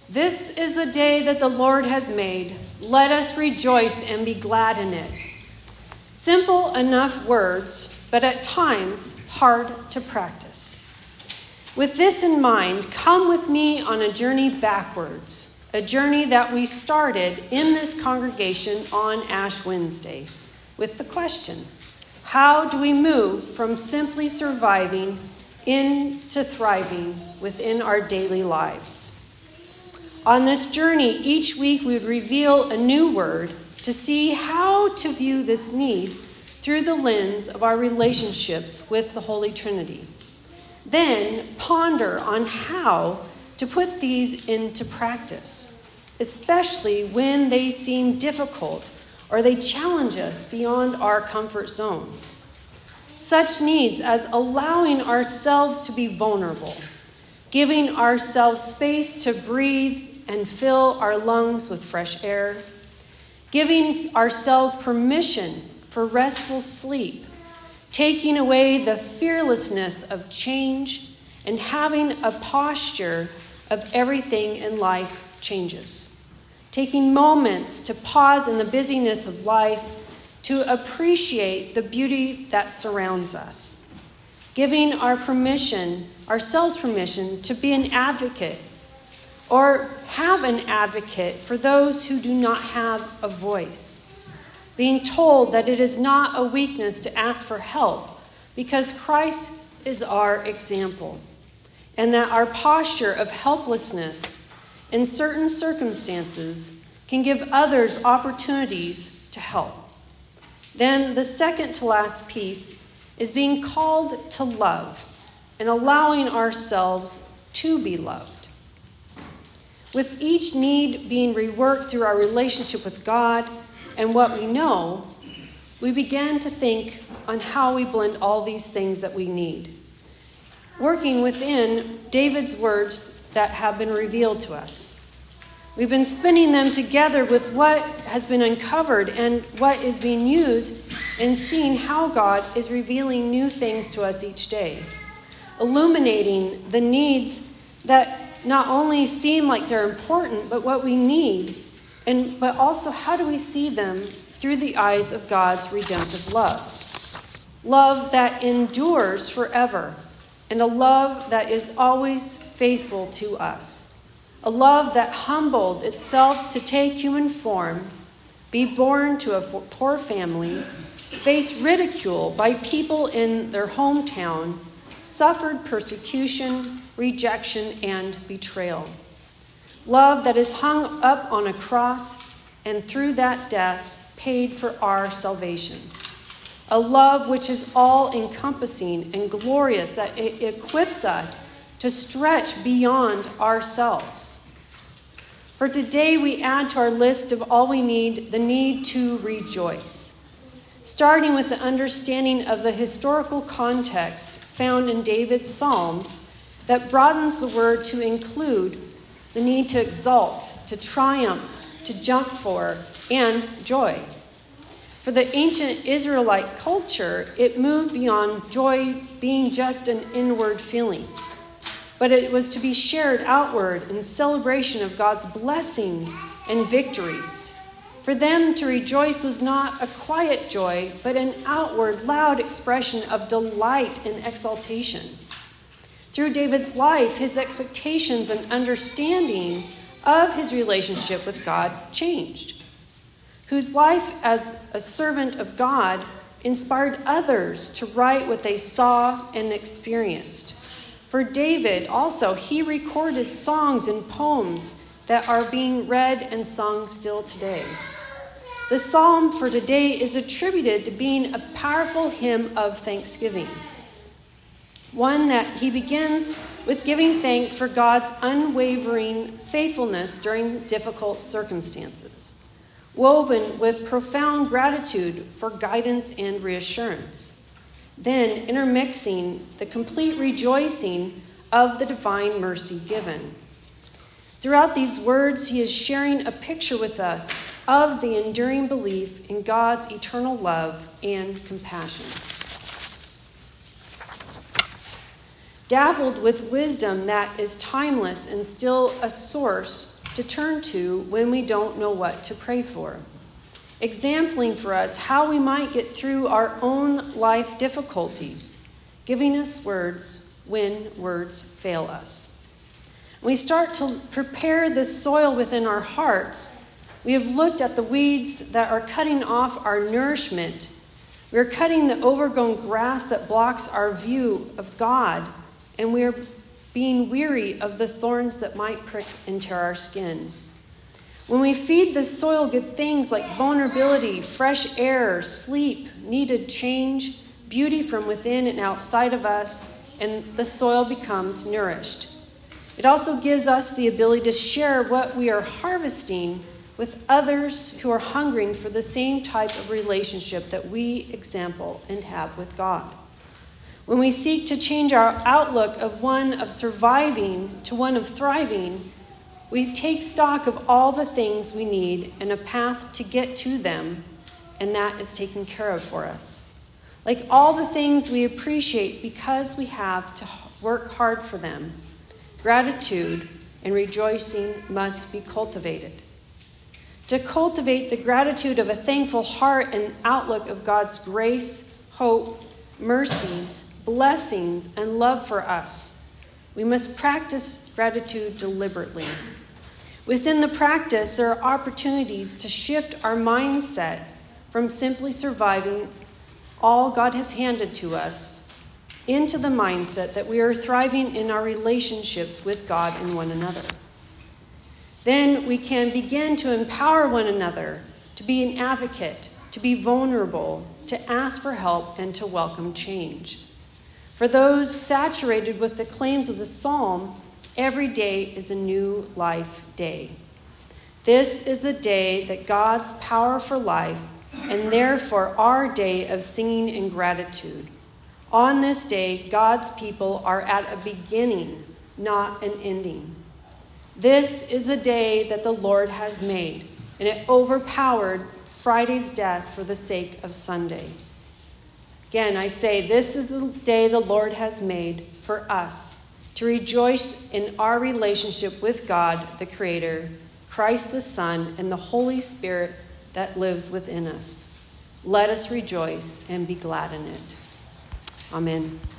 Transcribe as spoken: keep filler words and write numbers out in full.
This is the day that the Lord has made. Let us rejoice and be glad in it. Simple enough words, but at times hard to practice. With this in mind, come with me on a journey backwards, a journey that we started in this congregation on Ash Wednesday, with the question, how do we move from simply surviving into thriving within our daily lives? On this journey, each week we would reveal a new word to see how to view this need through the lens of our relationships with the Holy Trinity. Then ponder on how to put these into practice, especially when they seem difficult or they challenge us beyond our comfort zone. Such needs as allowing ourselves to be vulnerable, giving ourselves space to breathe and fill our lungs with fresh air, giving ourselves permission for restful sleep, taking away the fearlessness of change, and having a posture of everything in life changes. Taking moments to pause in the busyness of life to appreciate the beauty that surrounds us. Giving our permission, ourselves permission to be an advocate or have an advocate for those who do not have a voice. Being told that it is not a weakness to ask for help because Christ is our example, and that our posture of helplessness in certain circumstances can give others opportunities to help. Then the second to last piece is being called to love and allowing ourselves to be loved. With each need being reworked through our relationship with God and what we know, we begin to think on how we blend all these things that we need, working within David's words that have been revealed to us. We've been spinning them together with what has been uncovered and what is being used, and seeing how God is revealing new things to us each day, illuminating the needs that not only seem like they're important, but what we need, and but also how do we see them through the eyes of God's redemptive love. Love that endures forever, and a love that is always faithful to us. A love that humbled itself to take human form, be born to a poor family, face ridicule by people in their hometown, suffered persecution, rejection, and betrayal. Love that is hung up on a cross and through that death paid for our salvation. A love which is all-encompassing and glorious, that it equips us to stretch beyond ourselves. For today we add to our list of all we need the need to rejoice, starting with the understanding of the historical context found in David's Psalms that broadens the word to include the need to exalt, to triumph, to jump for, and joy. For the ancient Israelite culture, it moved beyond joy being just an inward feeling, but it was to be shared outward in celebration of God's blessings and victories. For them to rejoice was not a quiet joy, but an outward, loud expression of delight and exaltation. Through David's life, his expectations and understanding of his relationship with God changed, whose life as a servant of God inspired others to write what they saw and experienced. For David also, he recorded songs and poems that are being read and sung still today. The psalm for today is attributed to being a powerful hymn of thanksgiving, one that he begins with giving thanks for God's unwavering faithfulness during difficult circumstances, woven with profound gratitude for guidance and reassurance, then intermixing the complete rejoicing of the divine mercy given. Throughout these words, he is sharing a picture with us of the enduring belief in God's eternal love and compassion. Dabbled with wisdom that is timeless and still a source to turn to when we don't know what to pray for, exempling for us how we might get through our own life difficulties, giving us words when words fail us. When we start to prepare the soil within our hearts, we have looked at the weeds that are cutting off our nourishment. We are cutting the overgrown grass that blocks our view of God, and we are being weary of the thorns that might prick and tear our skin. When we feed the soil good things like vulnerability, fresh air, sleep, needed change, beauty from within and outside of us, and the soil becomes nourished. It also gives us the ability to share what we are harvesting with others who are hungering for the same type of relationship that we example and have with God. When we seek to change our outlook of one of surviving to one of thriving, we take stock of all the things we need and a path to get to them, and that is taken care of for us. Like all the things we appreciate because we have to work hard for them, gratitude and rejoicing must be cultivated. To cultivate the gratitude of a thankful heart and outlook of God's grace, hope, mercies, blessings, and love for us, we must practice gratitude deliberately. Within the practice, there are opportunities to shift our mindset from simply surviving all God has handed to us into the mindset that we are thriving in our relationships with God and one another. Then we can begin to empower one another, to be an advocate, to be vulnerable, to ask for help, and to welcome change. For those saturated with the claims of the psalm, every day is a new life day. This is the day that God's power for life, and therefore our day of singing and gratitude. On this day, God's people are at a beginning, not an ending. This is a day that the Lord has made, and it overpowered Friday's death for the sake of Sunday. Again, I say, this is the day the Lord has made for us to rejoice in our relationship with God, the Creator, Christ the Son, and the Holy Spirit that lives within us. Let us rejoice and be glad in it. Amen.